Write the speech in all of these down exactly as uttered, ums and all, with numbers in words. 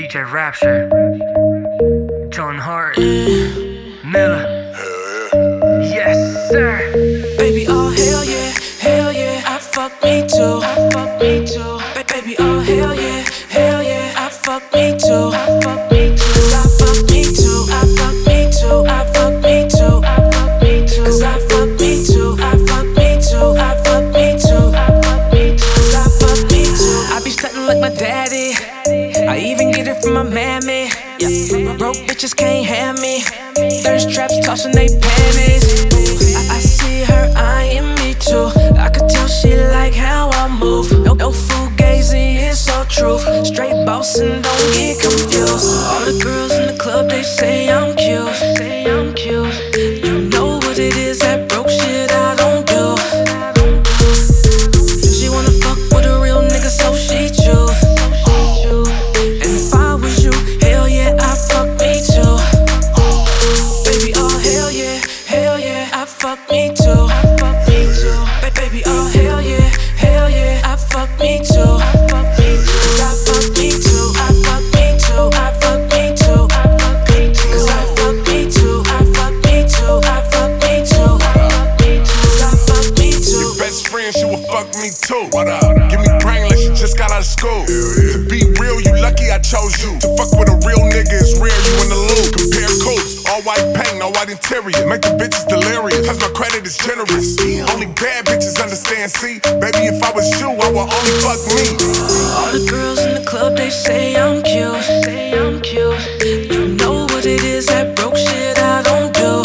J Rapture, John Hart, Miller. Yes, sir. Baby, oh hell yeah, hell yeah, I fuck me too, I fuck me too. Ba baby, oh hell yeah, hell yeah, I fuck me too, I fuck me too. Cause I fuck me too, I fuck me too, I fuck me too, I fuck me too. Cause I fuck me too, I fuck me too, I fuck me too, I fuck me too. Cause I fuck me too. I be stuntin' like my daddy, I even get it from my mammy. Yeah, broke bitches can't have me. Thirst traps tossing they panties. I, I see her eyeing me too. I could tell she like how I move. No, no fugazi, it's all truth. Straight bossin', don't get confused. All the girls in the club, they say I'm cute. Say I'm cute. You know what it is, that broke shit I don't do. She wanna fuck with a real nigga, so she choose. And if I was you, hell yeah, I fuck me too. Baby, oh hell yeah, hell yeah, I fuck me too. I fuck me too. Ba baby, oh hell yeah, hell yeah, I fuck me too. I fuck me too. Cause I fuck me too. I fuck me too. I fuck me too. I fuck me too. Cause I fuck me too. I fuck me too. I fuck me too. I fuck me too. Cause I fuck me too. Your best friend, she will fuck me too. What up? Give me brain like she just got out of school. To be real, you lucky I chose you. To fuck with a real nigga is rare, you in the loop. Compare coats, all white paint, all white interior. Make the bitches delirious, cause my credit is generous. Only bad bitches understand, see? Baby, if I was you, I would only fuck me. All the girls in the club, they say I'm cute. Say I'm cute. You know what it is, that broke shit I don't do.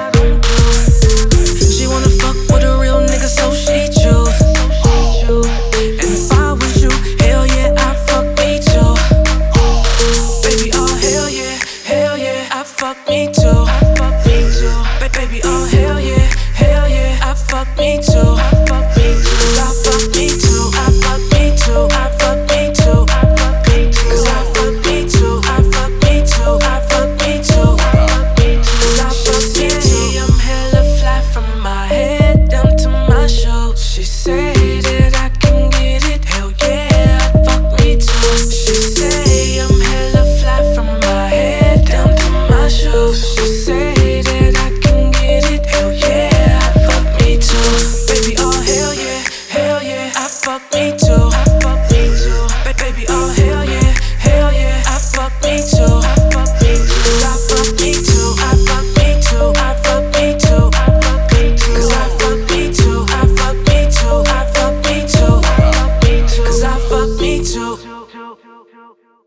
She wanna fuck with a real nigga, so she choose. And if I was you, hell yeah, I fuck me too. Baby, oh hell yeah, hell yeah, I fuck me too. I fuck me too. Ba baby, oh hell yeah, hell yeah, I fuck me too. I fuck me too. Cause I fuck me too. I fuck me too. I fuck me too. I fuck me too. Cause I fuck me too. I fuck me too. I fuck me too. I fuck me too. Cause I fuck me too. I'm hella fly from my head down to my shoes. She say that I can get it. Hell yeah, I fuck me too. She say I'm hella fly from my head down to my shoes. She say that I can get it. Hell yeah, I fuck me too. Baby, oh hell yeah, hell yeah, I fuck me too. I fuck me too. Ba baby, oh hell yeah, hell yeah, I fuck me too. I fuck me too. Cause I fuck me too. I fuck me too. I fuck me too. I fuck me too. Cause I fuck me too. I fuck me too. I fuck me too. I fuck me too. Cause I fuck me too.